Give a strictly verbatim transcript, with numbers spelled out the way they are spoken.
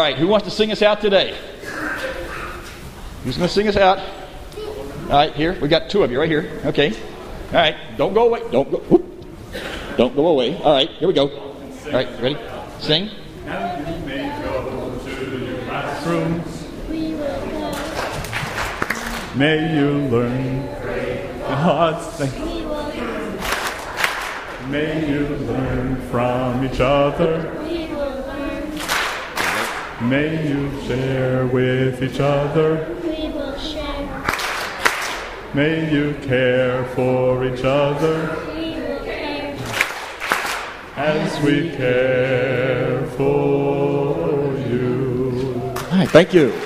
right, who wants to sing us out today? Who's going to sing us out? All right, here. We got two of you right here. Okay. All right. Don't go away. Don't go. Whoop. Don't go away. All right. Here we go. All right. Ready? Sing. Now you may go to your classroom. We will go. May you learn God's things. We will learn. May you learn from each other. We will learn. May you share with each other. We will share. May you care for each other We will care. as we care for you. All right. Thank you.